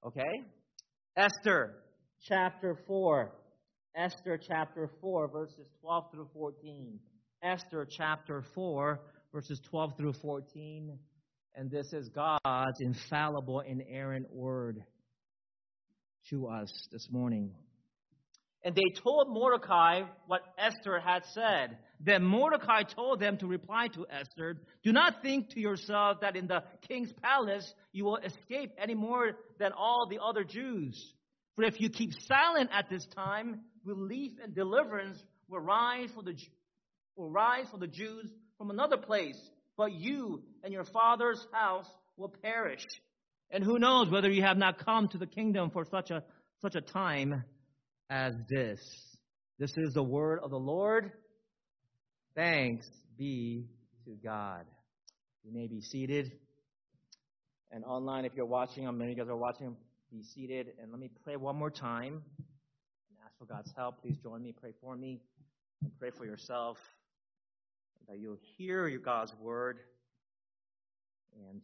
Okay? Esther chapter 4. Esther chapter 4, verses 12 through 14. Esther chapter 4, verses 12 through 14. And this is God's infallible, inerrant word to us this morning. And they told Mordecai what Esther had said. Then Mordecai told them to reply to Esther, "Do not think to yourself that in the king's palace you will escape any more than all the other Jews. For if you keep silent at this time, relief and deliverance will rise for the Jews from another place. But you and your father's house will perish. And who knows whether you have not come to the kingdom for such a time as this." This is the word of the Lord. Thanks be to God. You may be seated. And online, if you're watching, many of you guys are watching, be seated. And let me pray one more time and ask for God's help. Please join me. Pray for me. And pray for yourself. That you'll hear your God's word. And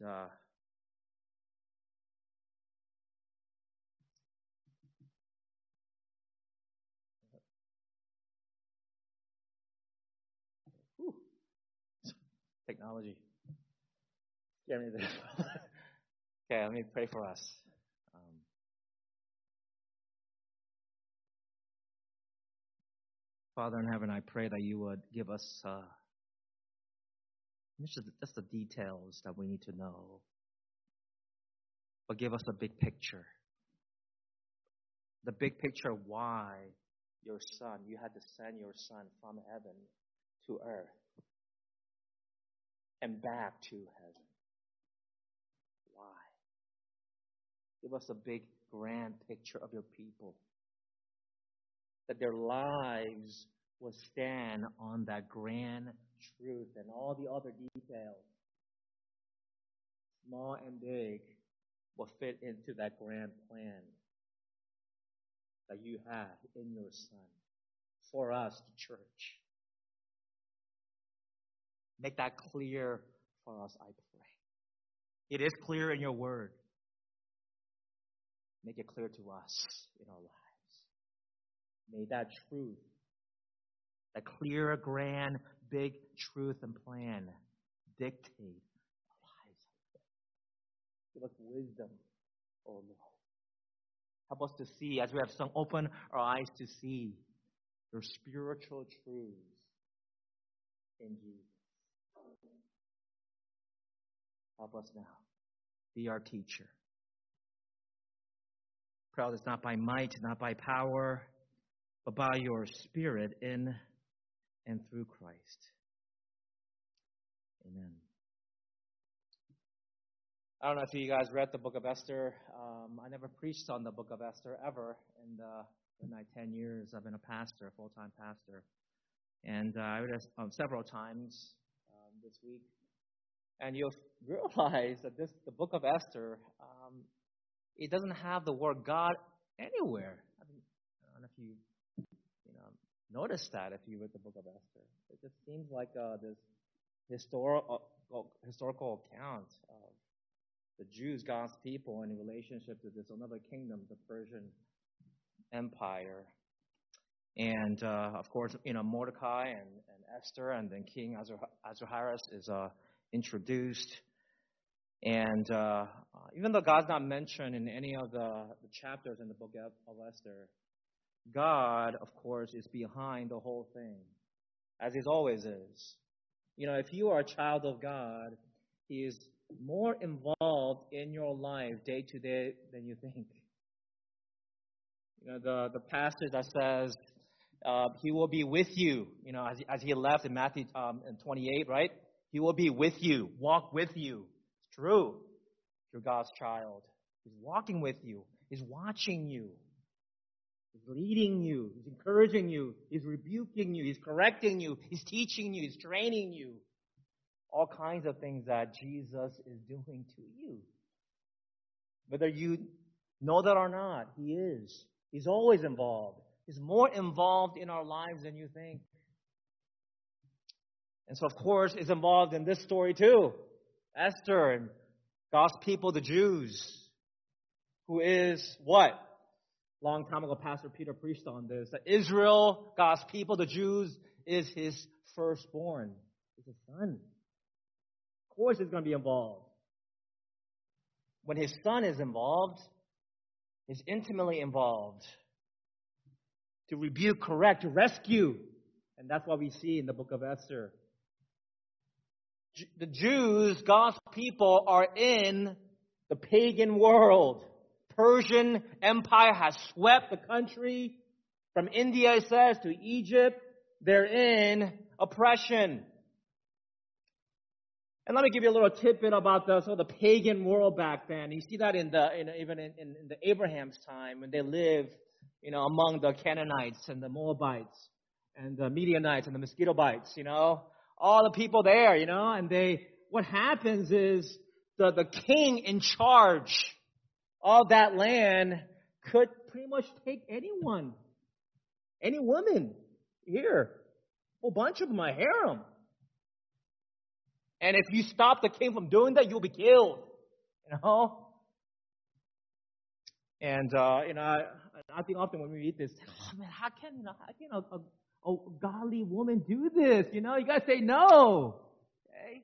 technology. Get me there. Okay, let me pray for us. Father in heaven, I pray that you would give us just the details that we need to know. But give us a big picture. The big picture of why you had to send your son from heaven to earth and back to heaven. Why? Give us a big, grand picture of your people. That their lives will stand on that grand truth, and all the other details, small and big, will fit into that grand plan that you have in your Son for us, the church. Make that clear for us, I pray. It is clear in your word. Make it clear to us in our lives. May that truth, that clear, grand, big truth and plan dictate our lives. Give us wisdom, oh Lord. Help us to see, as we have sung, open our eyes to see your spiritual truths in Jesus. Help us now. Be our teacher. Pray it's not by might, not by power, but by your Spirit in and through Christ. Amen. I don't know if you guys read the book of Esther. I never preached on the book of Esther ever in my 10 years. I've been a pastor, full-time pastor. And I read it several times this week. And you'll realize that the book of Esther, it doesn't have the word God anywhere. I don't know if you noticed that if you read the book of Esther. It just seems like this historical account of the Jews, God's people, in relationship to this another kingdom, the Persian Empire. And, of course, Mordecai and Esther, and then King Ahasuerus is introduced. And even though God's not mentioned in any of the chapters in the book of Esther, God, of course, is behind the whole thing, as He always is. If you are a child of God, He is more involved in your life day to day than you think. The passage that says He will be with you, as He left in Matthew in 28, right? He will be with you, walk with you. It's true. You're God's child. He's walking with you. He's watching you. He's leading you. He's encouraging you. He's rebuking you. He's correcting you. He's teaching you. He's training you. All kinds of things that Jesus is doing to you. Whether you know that or not, He is. He's always involved. He's more involved in our lives than you think. And so, of course, is involved in this story too. Esther and God's people, the Jews, who is what? Long time ago, Pastor Peter preached on this, that Israel, God's people, the Jews, is his firstborn. It's his son. Of course he's going to be involved. When his son is involved, he's intimately involved. To rebuke, correct, to rescue. And that's what we see in the book of Esther. The Jews, God's people, are in the pagan world. Persian Empire has swept the country from India, it says, to Egypt. They're in oppression. And let me give you a little tidbit about the pagan world back then. You see that even in the Abraham's time when they lived, among the Canaanites and the Moabites and the Midianites and the mosquito bites, all the people there, and what happens is the king in charge of that land could pretty much take anyone, any woman here. A whole bunch of them, a harem. And if you stop the king from doing that, you'll be killed. And I think often when we read this, oh man, how can a godly woman do this? You gotta say no. Okay?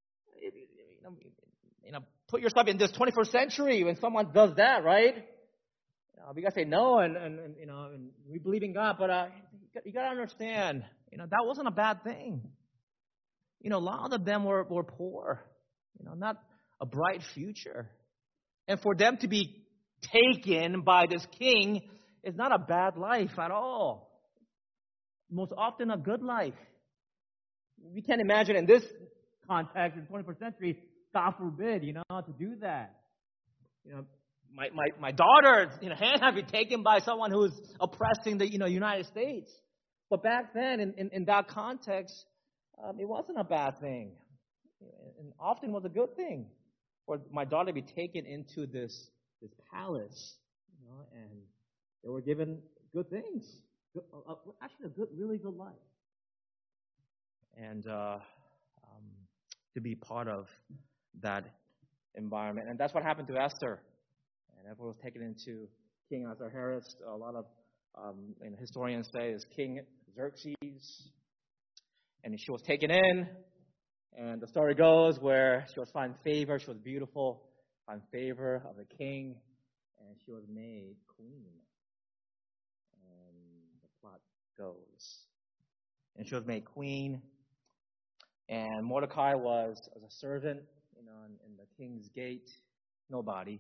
Put yourself in this 21st century when someone does that, right? We gotta say no, and we believe in God, but you gotta understand, that wasn't a bad thing. A lot of them were poor, not a bright future. And for them to be taken by this king is not a bad life at all. Most often a good life. We can't imagine in this context, in the 21st century, God forbid, to do that. My daughter, Hannah, be taken by someone who's oppressing the, United States. But back then, in that context, it wasn't a bad thing. And often was a good thing for my daughter to be taken into this palace, and they were given good things. Actually, really good life. And to be part of that environment. And that's what happened to Esther. And everyone was taken into King Ahasuerus. A lot of historians say is King Xerxes. And she was taken in. And the story goes where she was found favor. She was beautiful, found favor of the king. And she was made queen. And the plot goes. And she was made queen. And Mordecai was as a servant, in the king's gate. Nobody.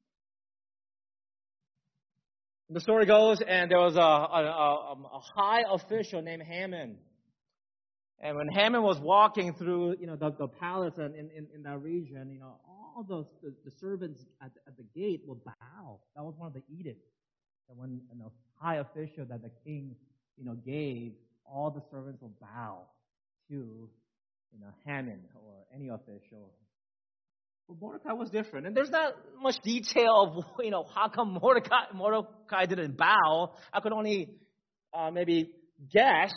And the story goes, and there was a high official named Haman. And when Haman was walking through, the palace and in that region, all the servants at the gate would bow. That was one of the edicts. And when the high official that the king, gave, all the servants would bow to, Haman or any official. But Mordecai was different. And there's not much detail of, how come Mordecai didn't bow. I could only maybe guess.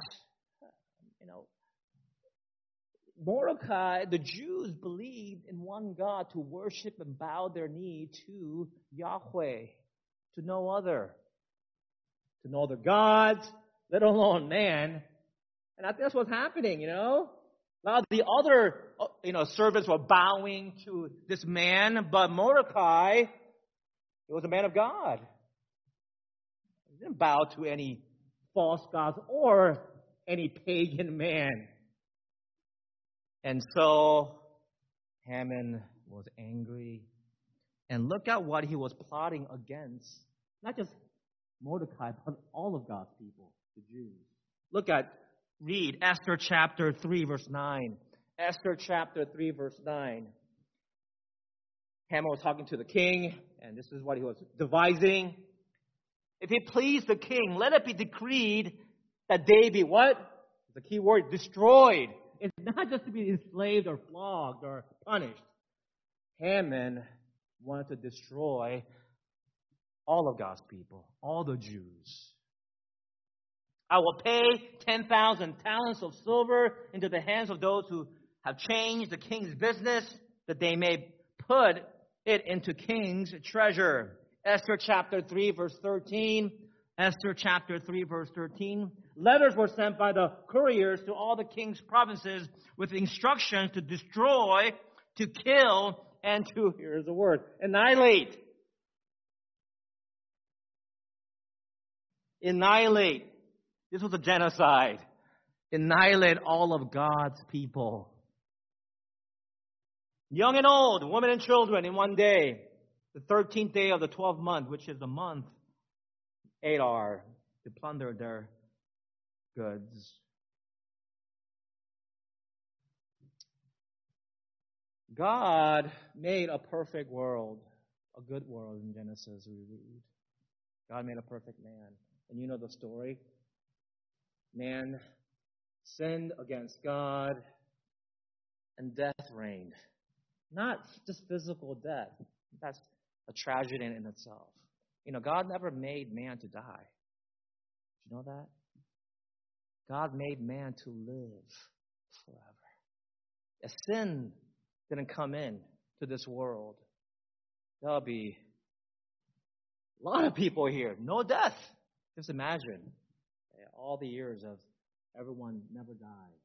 Mordecai, the Jews believed in one God to worship and bow their knee to Yahweh, to no other. To no other gods, let alone man. And I think that's what's happening, Now the other, servants were bowing to this man, but Mordecai, he was a man of God. He didn't bow to any false gods or any pagan man. And so Haman was angry. And look at what he was plotting against. Not just Mordecai, but all of God's people, the Jews. Read Esther chapter 3, verse 9. Esther chapter 3, verse 9. Haman was talking to the king, and this is what he was devising. If it please the king, let it be decreed that they be what? The key word, destroyed. It's not just to be enslaved or flogged or punished. Haman wanted to destroy all of God's people, all the Jews. I will pay 10,000 talents of silver into the hands of those who have changed the king's business, that they may put it into king's treasure. Esther chapter 3, verse 13. Esther chapter 3, verse 13. Letters were sent by the couriers to all the king's provinces with instructions to destroy, to kill, and to, here's the word, annihilate. Annihilate. This was a genocide. Annihilate all of God's people. Young and old, women and children in one day. The 13th day of the 12th month, which is the month Adar, to plunder their goods. God made a perfect world, a good world in Genesis, we read. God made a perfect man. And you know the story. Man sinned against God, and death reigned. Not just physical death. That's a tragedy in itself. You know, God never made man to die. Did you know that? God made man to live forever. If sin didn't come in to this world, there'll be a lot of people here. No death. Just imagine all the years of everyone never died.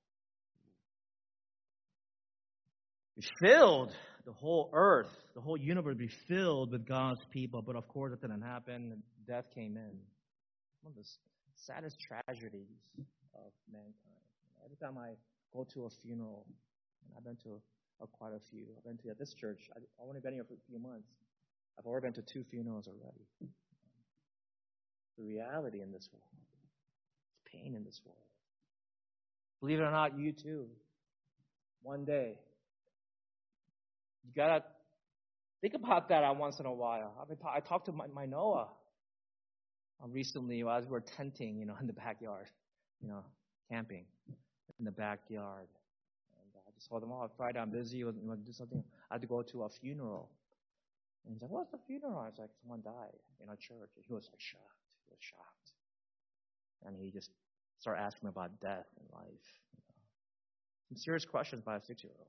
Be filled, the whole earth, the whole universe be filled with God's people. But of course, it didn't happen. Death came in. One of the saddest tragedies of mankind. Every time I go to a funeral, and I've been to quite a few. I've been to at this church. I've only been here for a few months. I've already been to 2 funerals already. The reality in this world. It's pain in this world. Believe it or not, you too. One day. You gotta think about that once in a while. I talked to my Noah recently as we were tenting, in the backyard, camping in the backyard. And I just told him, Friday I'm busy. You want to do something? I had to go to a funeral. And he's like, what's the funeral? I was like, someone died in our church. And he was like shocked. He was shocked. And he just started asking me about death and life. Some serious questions by a 6-year-old.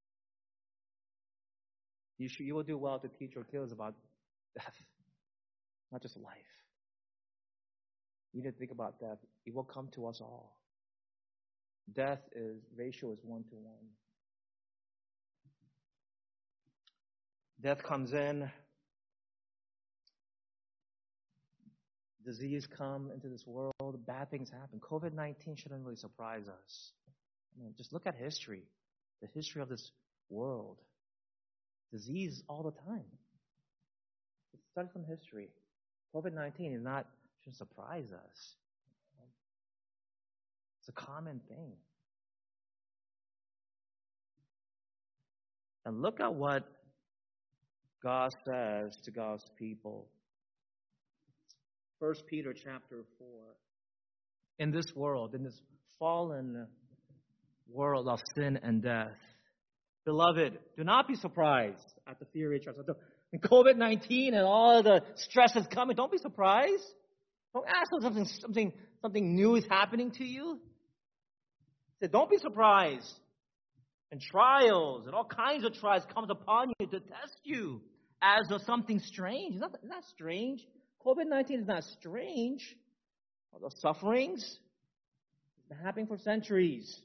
You will do well to teach your kids about death, not just life. You need to think about death. It will come to us all. Death ratio is 1 to 1. Death comes in. Disease come into this world. Bad things happen. COVID-19 shouldn't really surprise us. Just look at history. The history of this world. Disease all the time. Study from history. COVID-19 shouldn't surprise us. It's a common thing. And look at what God says to God's people. 1 Peter chapter 4. In this world, in this fallen world of sin and death, beloved, do not be surprised at the theory of COVID-19 and all the stress that's coming. Don't be surprised. Don't ask if something new is happening to you. Say, don't be surprised. And trials and all kinds of trials comes upon you to test you as of something strange. It's not strange. COVID-19 is not strange. All the sufferings have been happening for centuries.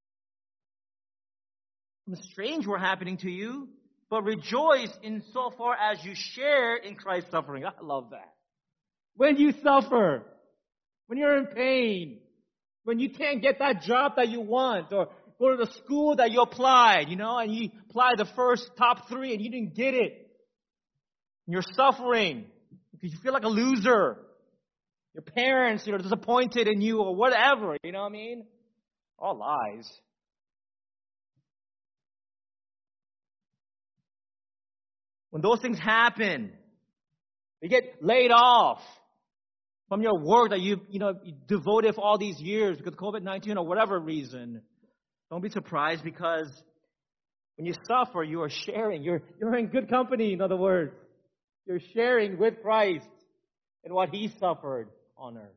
Strange were happening to you, but rejoice insofar as you share in Christ's suffering. I love that. When you suffer, when you're in pain, when you can't get that job that you want, or go to the school that you applied, and you applied the first top 3 and you didn't get it. And you're suffering because you feel like a loser. Your parents, are disappointed in you or whatever, All lies. When those things happen, you get laid off from your work that you devoted for all these years because of COVID-19 or whatever reason. Don't be surprised because when you suffer, you are sharing. You're in good company, in other words. You're sharing with Christ in what He suffered on earth.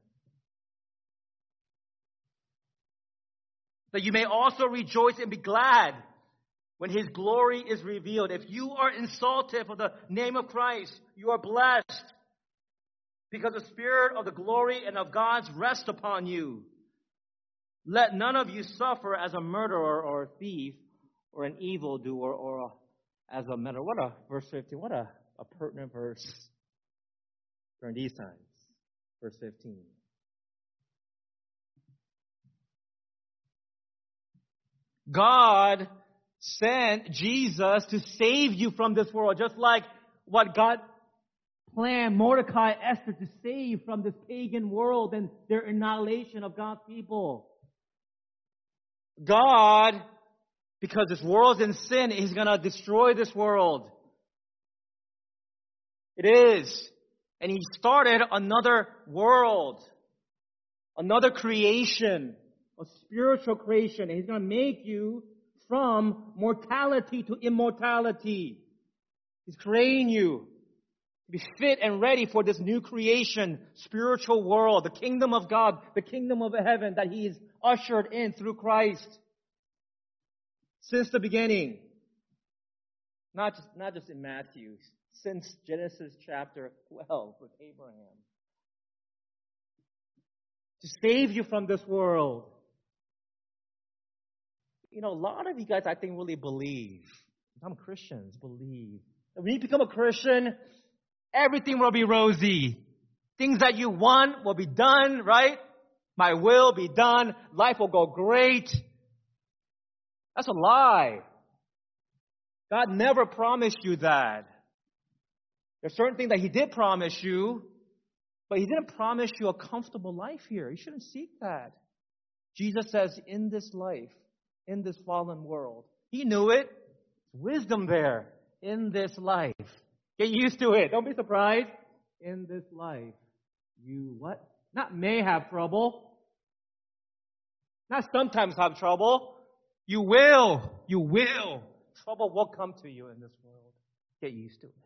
That you may also rejoice and be glad. when His glory is revealed. If you are insulted for the name of Christ, you are blessed because the Spirit of the glory and of God's rest upon you. Let none of you suffer as a murderer or a thief or an evildoer or as a murderer. What a, verse 15, what a pertinent verse during these times. Verse 15. God sent Jesus to save you from this world, just like what God planned Mordecai, Esther to save from this pagan world and their annihilation of God's people. God, because this world's in sin, He's going to destroy this world. It is. And He started another world, another creation, a spiritual creation. And He's going to make you from mortality to immortality. He's creating you to be fit and ready for this new creation, spiritual world, the kingdom of God, the kingdom of heaven that He is ushered in through Christ since the beginning. Not just in Matthew, since Genesis chapter 12 with Abraham. To save you from this world. You know, a lot of you guys, I think, really believe. Some Christians believe that when you become a Christian, everything will be rosy. Things that you want will be done, right? My will be done. Life will go great. That's a lie. God never promised you that. There's certain things that He did promise you, but He didn't promise you a comfortable life here. You shouldn't seek that. Jesus says, in this life, in this fallen world. He knew it. Wisdom there. In this life. Get used to it. Don't be surprised. In this life, you what? Not may have trouble. Not sometimes have trouble. You will. You will. Trouble will come to you in this world. Get used to it.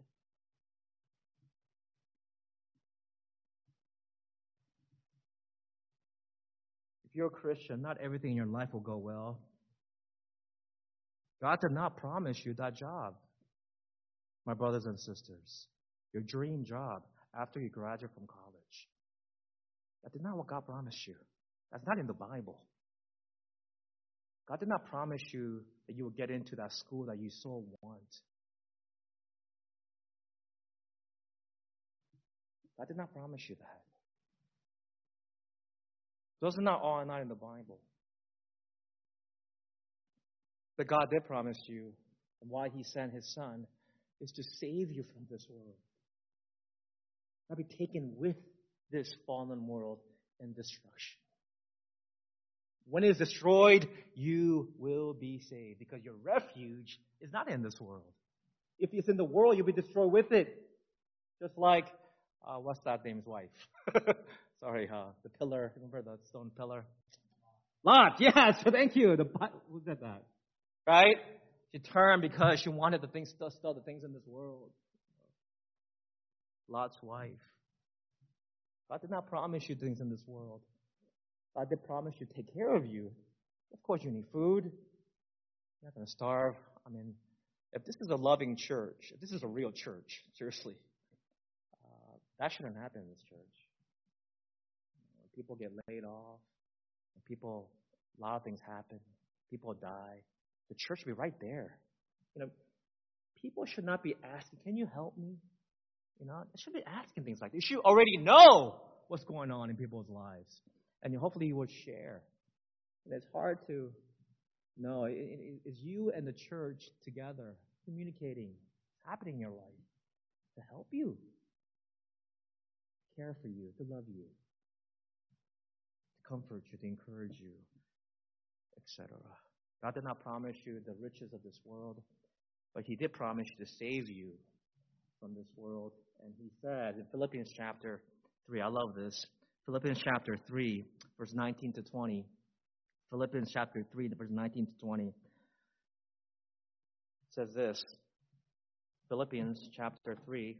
If you're a Christian, not everything in your life will go well. God did not promise you that job, my brothers and sisters. Your dream job after you graduate from college. That is not what God promised you. That's not in the Bible. God did not promise you that you will get into that school that you so want. God did not promise you that. Those are not all not in the Bible. But God did promise you, and why He sent His Son is to save you from this world. Not be taken with this fallen world in destruction. When it is destroyed, you will be saved because your refuge is not in this world. If it's in the world, you'll be destroyed with it. Just like, what's that name's wife? Sorry, the pillar. Remember the stone pillar? Lot, yes, thank you. Who said that? Right? She turned because she wanted the things in this world. Lot's wife. God did not promise you things in this world. God did promise you to take care of you. Of course, you need food. You're not going to starve. I mean, if this is a loving church, if this is a real church, seriously, that shouldn't happen in this church. When people get laid off, a lot of things happen. People die. The church should be right there. You know, people should not be asking, can you help me? You know, they should be asking things like this. You should already know what's going on in people's lives. And hopefully you will share. And it's hard to know. It's you and the church together communicating. It's happening in your life to help you, care for you, to love you, to comfort you, to encourage you, etc. God did not promise you the riches of this world, but He did promise you to save you from this world. And He said in Philippians chapter 3, I love this, Philippians chapter 3, verse 19 to 20. Philippians chapter 3, verse 19 to 20. It says this, Philippians chapter 3.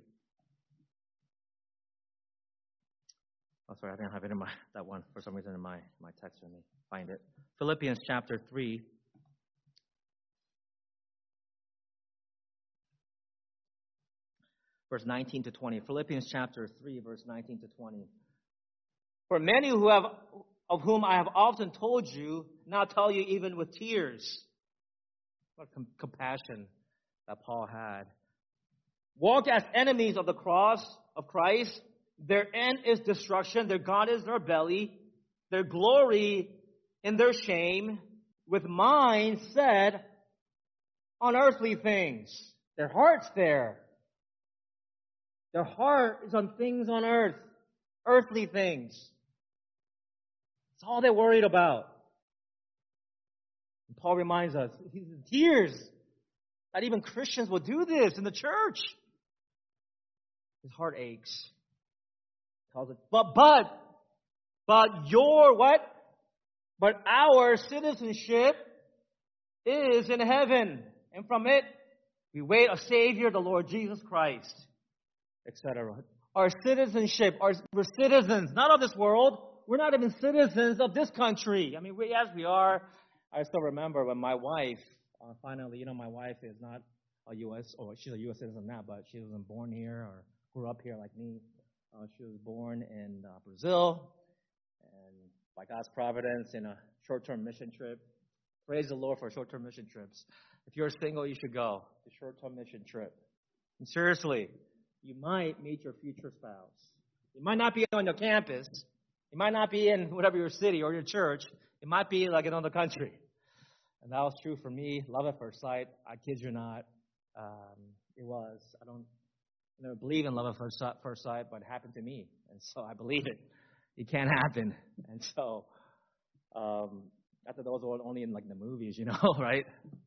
Oh, sorry, I didn't have it in that one for some reason in my text. Let me find it. Philippians chapter 3. verse 19 to 20. Philippians chapter 3, verse 19 to 20. For many of whom I have often told you, now tell you even with tears. What compassion that Paul had. Walk as enemies of the cross of Christ. Their end is destruction. Their God is their belly. Their glory in their shame, with minds set on earthly things. Their heart's there. Their heart is on things on earth, earthly things. That's all they're worried about. And Paul reminds us, he's in tears that even Christians will do this in the church. His heart aches. Calls it, but your what? But our citizenship is in heaven, and from it we wait a Savior, the Lord Jesus Christ, etc. Our citizenship, we're citizens, not of this world. We're not even citizens of this country. I mean, yes, we are. I still remember when my wife, finally, my wife is not a U.S., or she's a U.S. citizen now, but she wasn't born here or grew up here like me. She was born in Brazil, and by God's providence, in a short-term mission trip. Praise the Lord for short-term mission trips. If you're single, you should go. The short-term mission trip. And seriously, you might meet your future spouse. It might not be on your campus. It might not be in whatever your city or your church. It might be like in another country. And that was true for me. Love at first sight. I kid you not. It was. I never believe in love at first sight, but it happened to me. And so I believe it. It can happen. And so, I thought those were only in like the movies, right?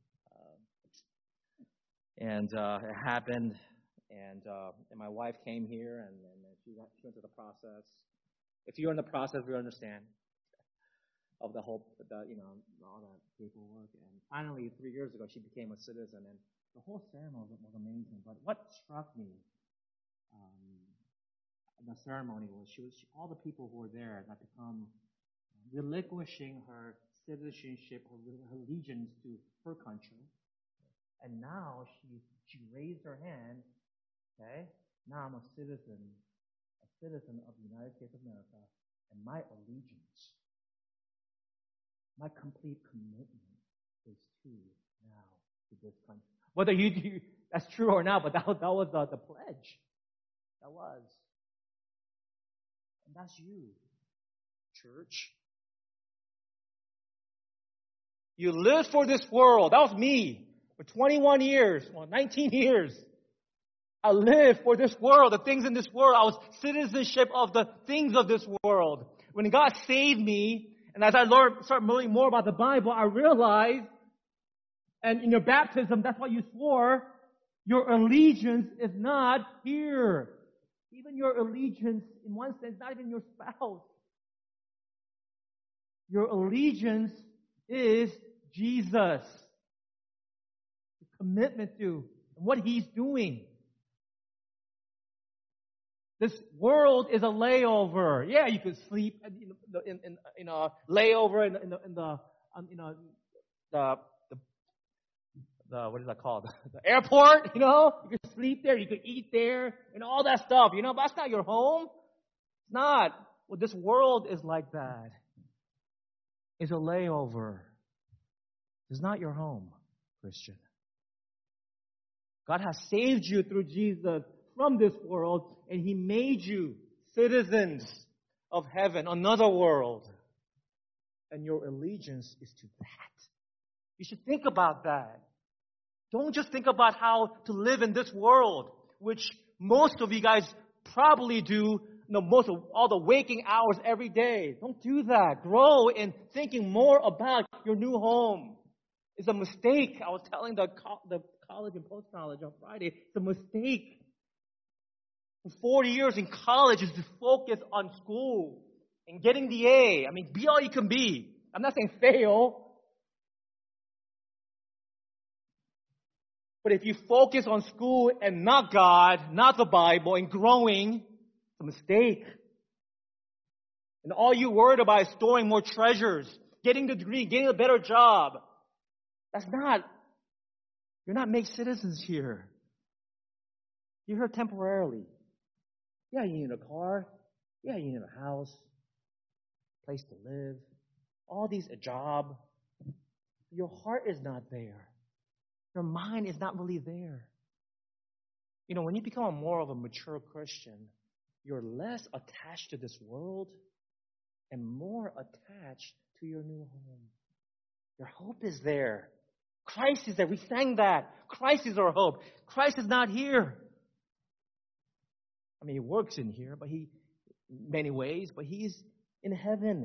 And it happened. And my wife came here, and she went through the process. If you're in the process, we understand of the whole, all that paperwork. And finally, 3 years ago, she became a citizen, and the whole ceremony was amazing. But what struck me, the ceremony was all the people who were there got to come relinquishing her citizenship, her allegiance to her country, and now she raised her hand. Okay, now I'm a citizen of the United States of America, and my allegiance, my complete commitment is to this country. Whether that's true or not, but that was the pledge. That was. And that's you, church. You live for this world. That was me for 21 years, 19 years. I live for this world, the things in this world. I was citizenship of the things of this world. When God saved me, and as I started learning more about the Bible, I realized, and in your baptism, that's what you swore, your allegiance is not here. Even your allegiance, in one sense, not even your spouse. Your allegiance is Jesus. The commitment to what He's doing. This world is a layover. Yeah, you could sleep in a layover in the what is that called? The airport. You could sleep there, you could eat there, and all that stuff. But that's not your home. It's not. Well, this world is like that. It's a layover. It's not your home, Christian. God has saved you through Jesus from this world, and He made you citizens of heaven, another world. And your allegiance is to that. You should think about that. Don't just think about how to live in this world, which most of you guys probably do, most of all the waking hours every day. Don't do that. Grow in thinking more about your new home. It's a mistake. I was telling the college and post-college on Friday, it's a mistake. For 40 years in college is to focus on school and getting the A. I mean, be all you can be. I'm not saying fail. But if you focus on school and not God, not the Bible, and growing, it's a mistake. And all you worried about is storing more treasures, getting the degree, getting a better job. You're not made citizens here. You're here temporarily. Yeah, you need a car. Yeah, you need a house, place to live, a job. Your heart is not there. Your mind is not really there. When you become more of a mature Christian, you're less attached to this world and more attached to your new home. Your hope is there. Christ is there. We sang that. Christ is our hope. Christ is not here. He works in here, but in many ways, but he's in heaven.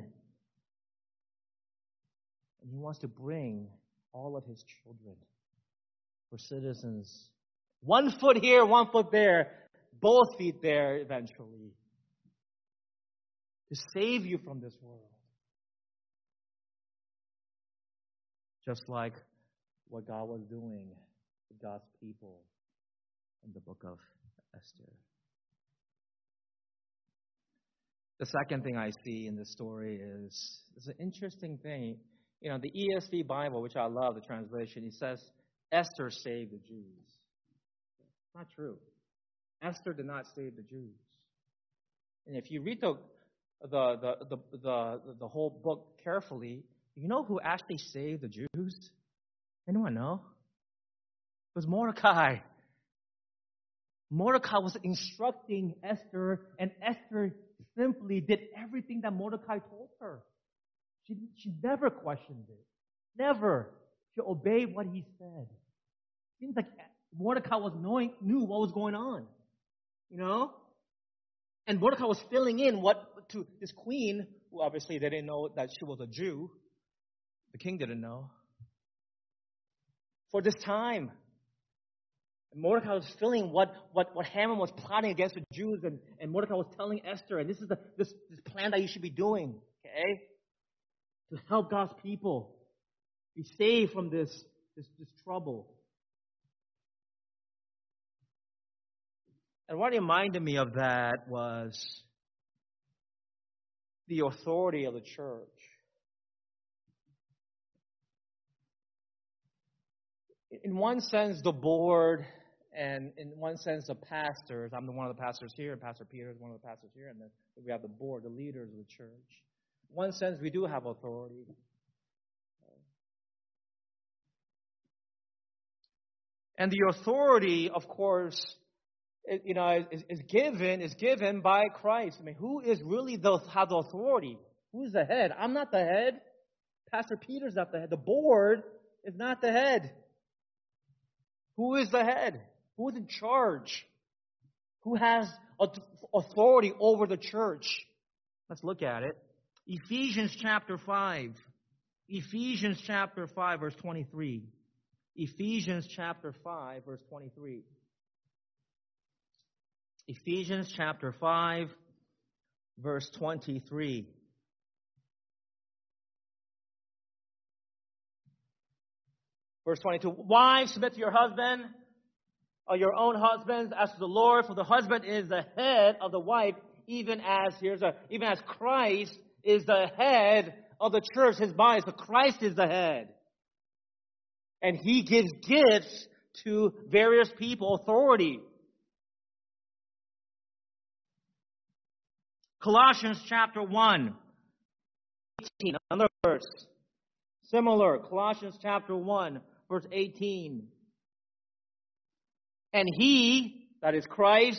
And he wants to bring all of his children, for citizens, 1 foot here, 1 foot there, both feet there eventually, to save you from this world. Just like what God was doing with God's people in the book of Esther. The second thing I see in this story is an interesting thing. The ESV Bible, which I love, the translation, it says, Esther saved the Jews. It's not true. Esther did not save the Jews. And if you read the whole book carefully, you know who actually saved the Jews? Anyone know? It was Mordecai. Mordecai was instructing Esther, and Esther simply did everything that Mordecai told her. She never questioned it. Never. She obeyed what he said. Seems like Mordecai knew what was going on. And Mordecai was filling in to this queen, who obviously they didn't know that she was a Jew. The king didn't know. For this time. And Mordecai was filling what Haman was plotting against the Jews, and Mordecai was telling Esther, and this is this plan that you should be doing, okay? To help God's people be saved from this trouble. And what reminded me of that was the authority of the church. In one sense, the board, and in one sense, the pastors. I'm one of the pastors here, and Pastor Peter is one of the pastors here, and then we have the board, the leaders of the church. In one sense, we do have authority. And the authority, of course, is given by Christ. Who is really have the authority? Who's the head? I'm not the head. Pastor Peter's not the head. The board is not the head. Who is the head? Who is in charge? Who has authority over the church? Let's look at it. Ephesians chapter 5. Ephesians chapter 5, verse 23. Ephesians chapter 5, verse 23. Ephesians chapter 5, verse 23. Verse 22. Wives, submit to your husband, or your own husbands, as to the Lord, for the husband is the head of the wife, even as Christ is the head of the church, his body. So Christ is the head. And he gives gifts to various people, authority. Colossians chapter 1, 18, another verse. Similar, Colossians chapter 1, verse 18. And he, that is Christ,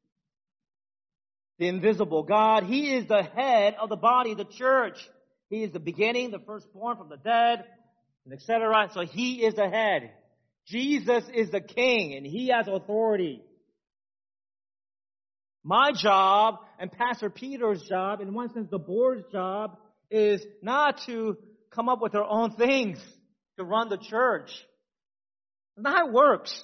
the invisible God, he is the head of the body, the church. He is the beginning, the firstborn from the dead, and etc. So he is the head. Jesus is the king, and he has authority. My job and Pastor Peter's job, in one sense the board's job, is not to come up with their own things to run the church. That's not how it works.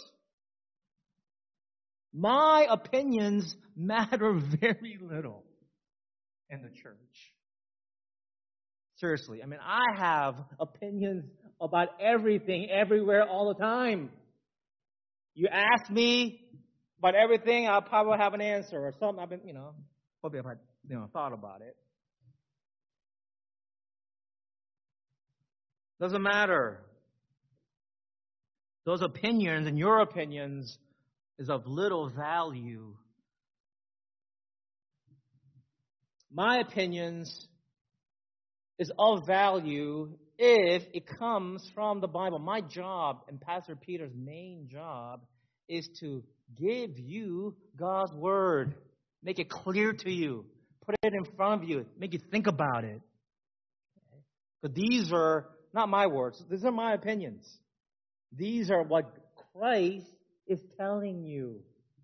My opinions matter very little in the church. Seriously, I have opinions about everything, everywhere, all the time. You ask me about everything, I'll probably have an answer or something. I've been, probably if I thought about it. Doesn't matter. Those opinions and your opinions is of little value. My opinions is of value if it comes from the Bible. My job and Pastor Peter's main job is to give you God's Word. Make it clear to you. Put it in front of you. Make you think about it. But these are not my words. These are my opinions. These are what Christ is telling you,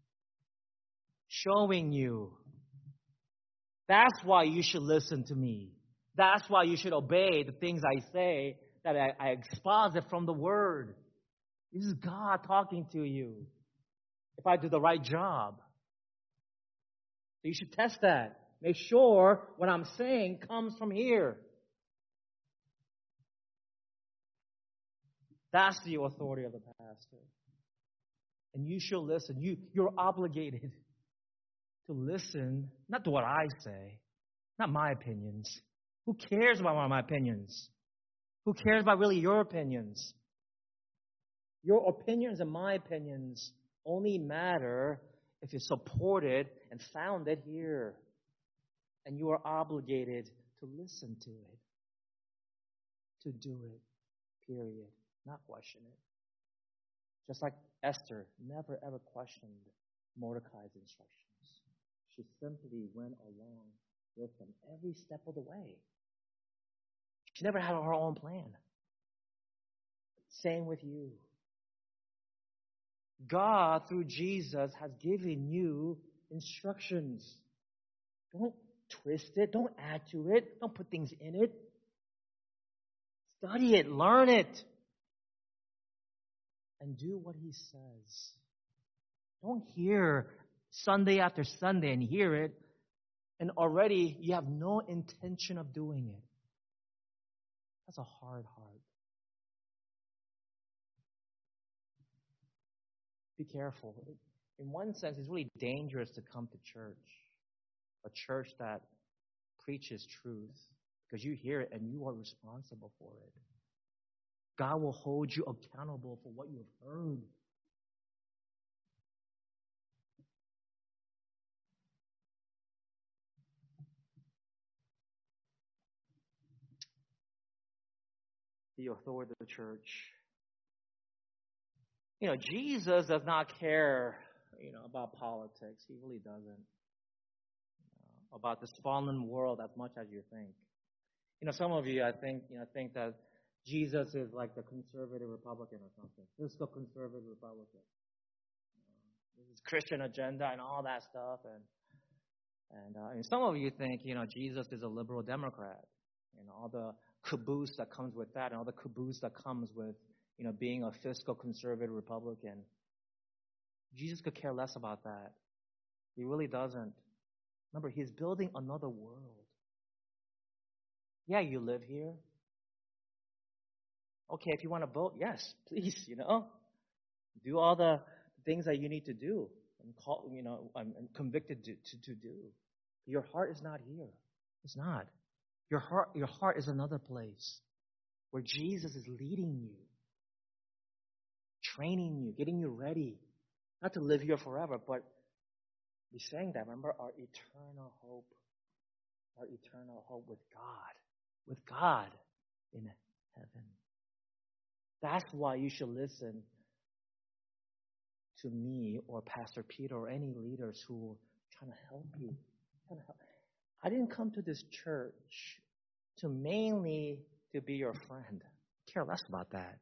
showing you. That's why you should listen to me. That's why you should obey the things I say, that I exposit from the Word. This is God talking to you. If I do the right job. So you should test that. Make sure what I'm saying comes from here. That's the authority of the pastor. And you should listen. You're obligated to listen, not to what I say, not my opinions. Who cares about my opinions? Who cares about really your opinions? Your opinions and my opinions only matter if it's supported and founded here. And you are obligated to listen to it, to do it, period. Not question it. Just like Esther never ever questioned Mordecai's instructions. She simply went along with them every step of the way. She never had her own plan. Same with you. God, through Jesus, has given you instructions. Don't twist it. Don't add to it. Don't put things in it. Study it. Learn it. And do what He says. Don't hear Sunday after Sunday and hear it, and already you have no intention of doing it. That's a hard heart. Be careful. In one sense, it's really dangerous to come to church, a church that preaches truth, because you hear it and you are responsible for it. God will hold you accountable for what you have heard. The authority of the church. Jesus does not care, about politics. He really doesn't. About this fallen world as much as you think. Some of you, I think, think that Jesus is like the conservative Republican or something. Fiscal conservative Republican. This Christian agenda and all that stuff. And some of you think, Jesus is a liberal Democrat. All the caboose that comes with that, and all the caboose that comes with, being a fiscal conservative Republican. Jesus could care less about that. He really doesn't. Remember, He's building another world. Yeah, you live here. Okay, if you want to vote, yes, please, do all the things that you need to do and I'm convicted to do. Your heart is not here. It's not. Your heart is another place where Jesus is leading you, training you, getting you ready, not to live here forever, but we sang that. Remember our eternal hope with God in heaven. That's why you should listen to me or Pastor Peter or any leaders who are trying to help you. I didn't come to this church to mainly to be your friend. I care less about that.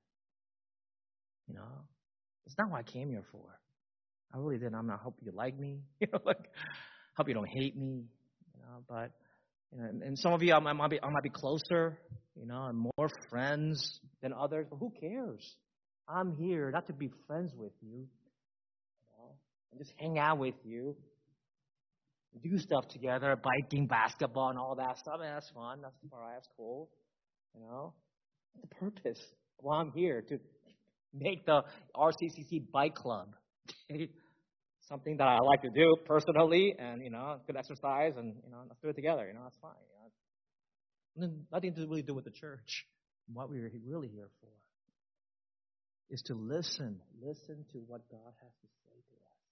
It's not what I came here for. I really didn't. I hope you like me. Hope you don't hate me. But and some of you I might be closer. And more friends than others. But who cares? I'm here not to be friends with you. And just hang out with you. Do stuff together, biking, basketball, and all that stuff. And that's fun. That's all right. That's cool. The purpose. Well, I'm here to make the RCCC bike club something that I like to do personally, and good exercise, and let's do it together. That's fine. Nothing to really do with the church. What we're really here for is to listen to what God has to say to us.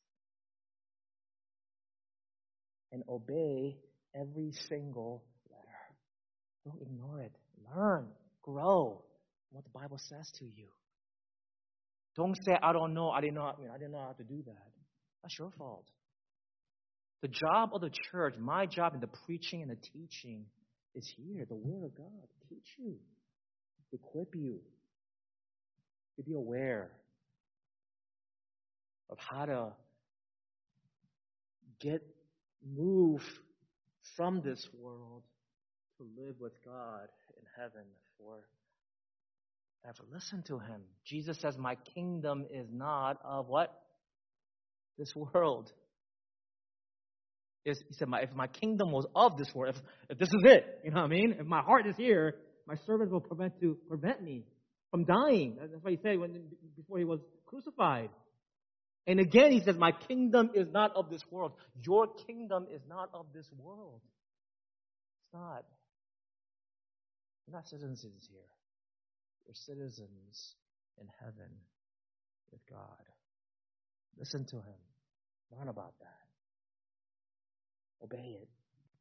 and obey every single letter. Don't ignore it. Learn, grow what the Bible says to you. Don't say, I don't know, I didn't know how to do that. That's your fault. The job of the church, my job in the preaching and the teaching is here, the Word of God, to teach you, to equip you, to be aware of how to move from this world to live with God in heaven forever. Listen to Him. Jesus says, my kingdom is not of what? This world. He said, if my kingdom was of this world, if this is it, you know what I mean? If my heart is here, my servants will prevent me from dying. That's what He said before He was crucified. And again, He says, my kingdom is not of this world. Your kingdom is not of this world. It's not. You're not citizens here. You're citizens in heaven with God. Listen to Him. Learn about that. Obey it.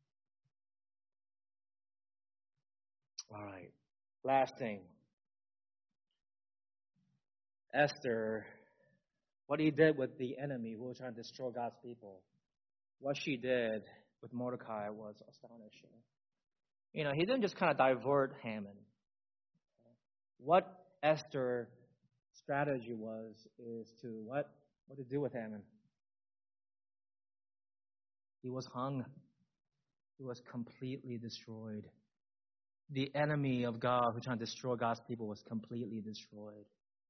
All right. Last thing. Esther, what he did with the enemy who was trying to destroy God's people, what she did with Mordecai was astonishing. He didn't just kind of divert Haman. What Esther's strategy is to what to do with Haman. He was hung. He was completely destroyed. The enemy of God who tried to destroy God's people was completely destroyed.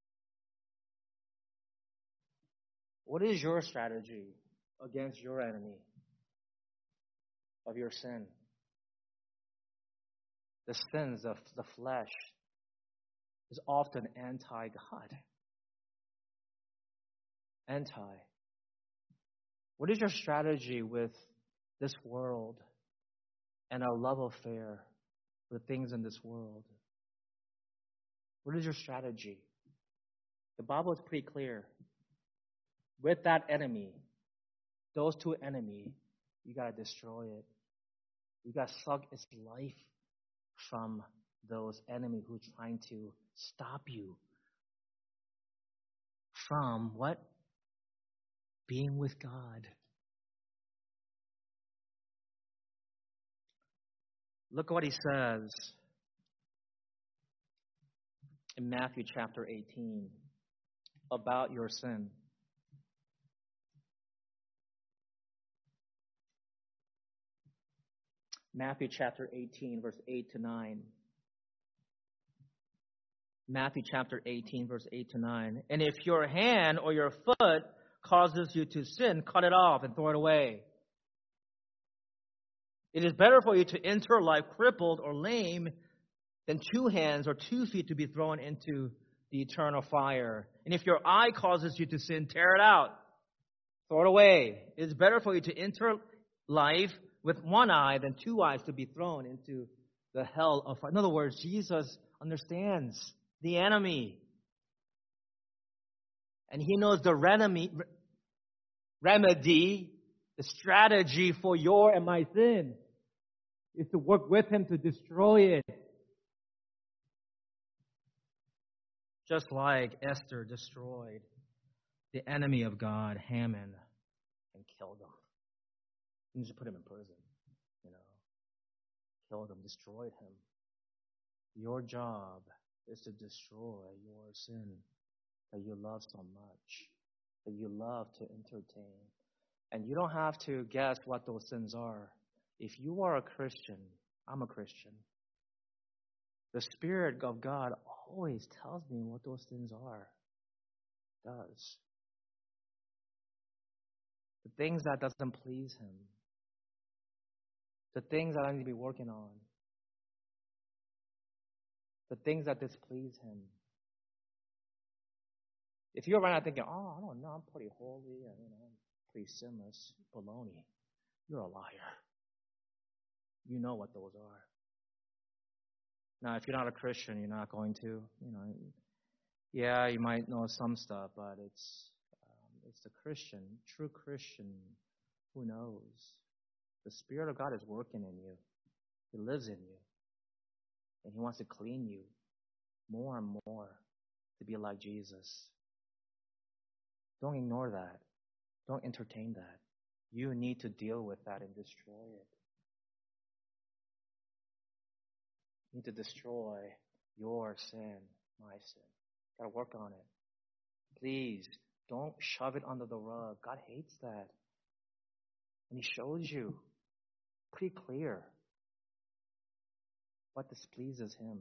What is your strategy against your enemy of your sin? The sins of the flesh is often anti-God. What is your strategy with this world and our love affair with things in this world? What is your strategy? The Bible is pretty clear. With that enemy, those two enemies, you got to destroy it. You got to suck its life from those enemies who are trying to stop you from what? Being with God. Look what he says in Matthew chapter 18 about your sin. Matthew chapter 18, verse 8 to 9. Matthew chapter 18, verse 8 to 9. And if your hand or your foot causes you to sin, cut it off and throw it away. It is better for you to enter life crippled or lame than 2 hands or 2 feet to be thrown into the eternal fire. And if your eye causes you to sin, tear it out. Throw it away. It is better for you to enter life with 1 eye than 2 eyes to be thrown into the hell of fire. In other words, Jesus understands the enemy. And he knows the remedy, the strategy for your and my sin is to work with him to destroy it. Just like Esther destroyed the enemy of God, Haman, and killed him. You just put him in prison, killed him, destroyed him. Your job is to destroy your sin that you love so much, that you love to entertain. And you don't have to guess what those sins are. If you are a Christian, I'm a Christian, the Spirit of God always tells me what those sins are. It does. The things that doesn't please him. The things that I need to be working on. The things that displease him. If you're right now thinking, I don't know, I'm pretty holy, and I'm pretty sinless, baloney. You're a liar. You know what those are. Now, if you're not a Christian, you're not going to, yeah, you might know some stuff, but it's the Christian, true Christian, who knows The Spirit of God is working in you. He lives in you. And He wants to clean you more and more to be like Jesus. Don't ignore that. Don't entertain that. You need to deal with that and destroy it. You need to destroy your sin, my sin. Got to work on it. Please, don't shove it under the rug. God hates that. And He shows you pretty clear what displeases Him.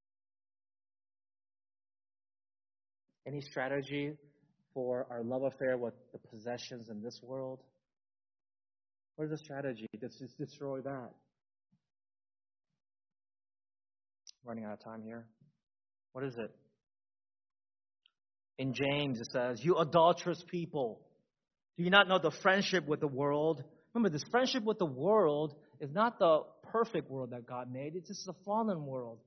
Any strategy for our love affair with the possessions in this world? What is the strategy? Just destroy that. Running out of time here. What is it? In James it says, you adulterous people, do you not know the friendship with the world? Remember, this friendship with the world is not the perfect world that God made. It's just a fallen world.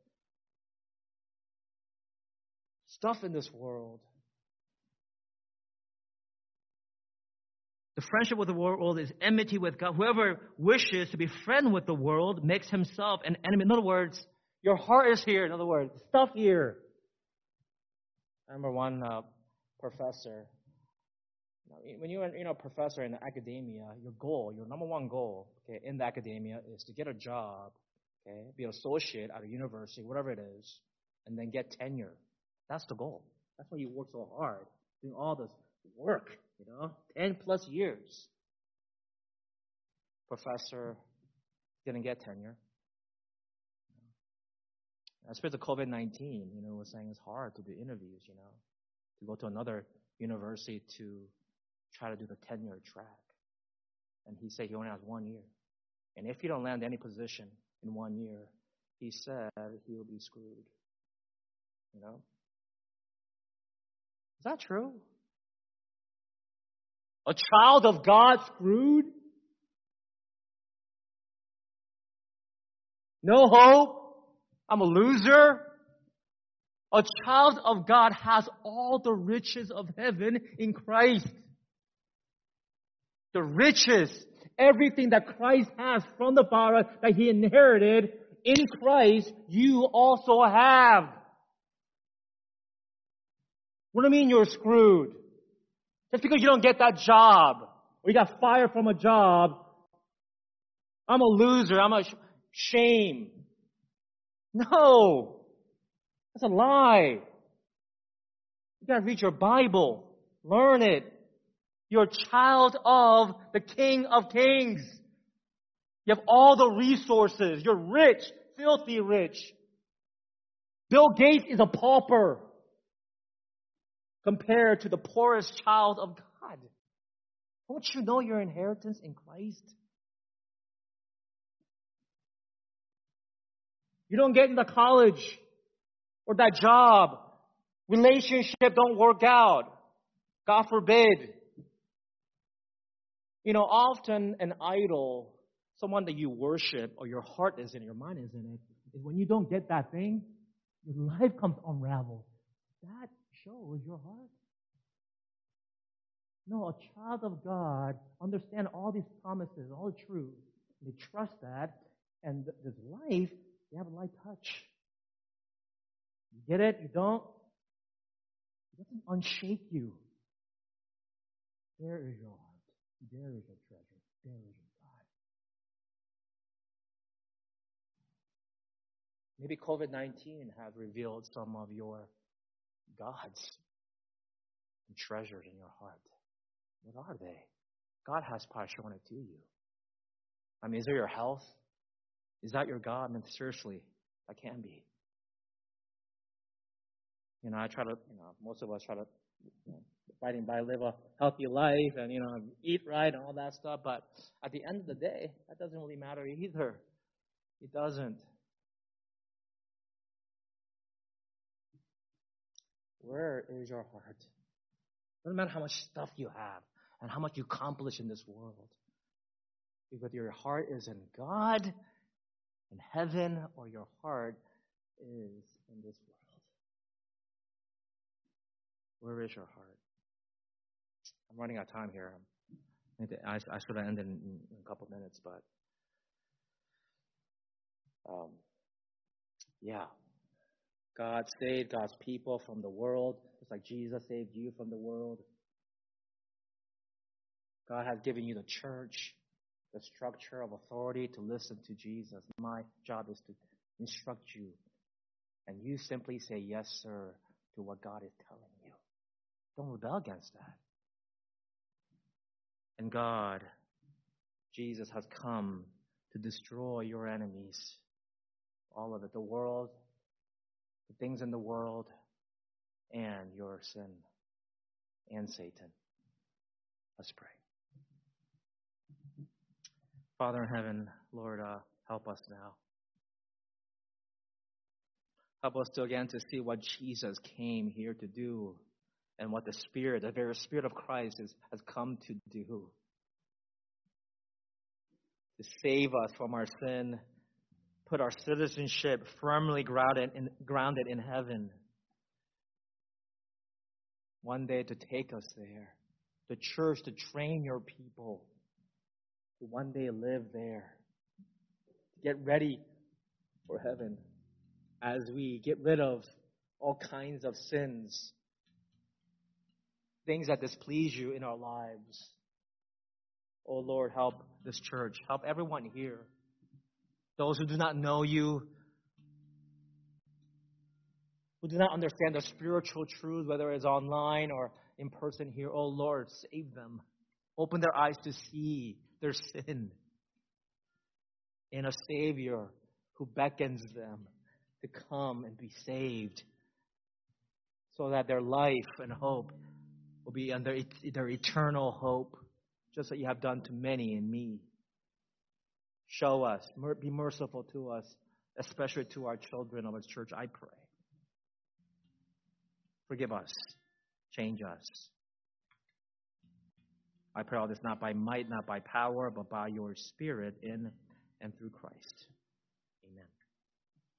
Stuff in this world. The friendship with the world is enmity with God. Whoever wishes to be friend with the world makes himself an enemy. In other words, your heart is here. In other words, stuff here. I remember one professor. When you're a professor in academia, your number one goal, okay, in the academia is to get a job, okay, be an associate at a university, whatever it is, and then get tenure. That's the goal. That's why you work so hard, doing all this work, 10 plus years. Professor didn't get tenure. Especially COVID-19, was saying it's hard to do interviews, to go to another university to try to do the tenure track. And he said he only has 1 year. And if you don't land any position in 1 year, he said he will be screwed. Is that true? A child of God screwed? No hope? I'm a loser? A child of God has all the riches of heaven in Christ. The riches, everything that Christ has from the Father that He inherited in Christ, you also have. What do you mean you're screwed? Just because you don't get that job, or you got fired from a job, I'm a loser, I'm a shame. No. That's a lie. You got to read your Bible. Learn it. You're a child of the King of Kings. You have all the resources. You're rich, filthy rich. Bill Gates is a pauper compared to the poorest child of God. Don't you know your inheritance in Christ? You don't get into college or that job. Relationship don't work out. God forbid. Often an idol, someone that you worship or your heart is in, your mind is in it, is when you don't get that thing, your life comes unraveled. That shows your heart. No, a child of God understands all these promises, all the truth. They trust that, and this life, they have a light touch. You get it? You don't? It doesn't unshake you. There is your heart. There is your treasure. There is your God. Maybe COVID-19 has revealed some of your gods and treasures in your heart. What are they? God has probably shown it to you. Is it your health? Is that your God? Seriously, that can be. I try to, most of us try to, fighting by live a healthy life and, eat right and all that stuff. But at the end of the day, that doesn't really matter either. It doesn't. Where is your heart? It doesn't matter how much stuff you have and how much you accomplish in this world. Whether your heart is in God, in heaven, or your heart is in this world. Where is your heart? I'm running out of time here. I should have ended in a couple minutes, but Yeah. God saved God's people from the world, just like Jesus saved you from the world. God has given you the church, the structure of authority to listen to Jesus. My job is to instruct you. And you simply say, yes, sir, to what God is telling you. Don't rebel against that. And God, Jesus, has come to destroy your enemies. All of it, the world, the things in the world, and your sin, and Satan. Let's pray. Father in heaven, Lord, help us now. Help us to again to see what Jesus came here to do and what the Spirit, the very Spirit of Christ has come to do. To save us from our sin, put our citizenship firmly grounded in heaven. One day to take us there. The church to train your people. To one day live there. To get ready for heaven. As we get rid of all kinds of sins. Things that displease you in our lives. Oh Lord, help this church. Help everyone here. Those who do not know you. Who do not understand the spiritual truth, whether it's online or in person here. Oh Lord, save them. Open their eyes to see their sin. In a Savior who beckons them to come and be saved. So that their life and hope will be under their eternal hope. Just as you have done to many and me. Show us, be merciful to us, especially to our children of this church, I pray. Forgive us. Change us. I pray all this not by might, not by power, but by your Spirit in and through Christ. Amen.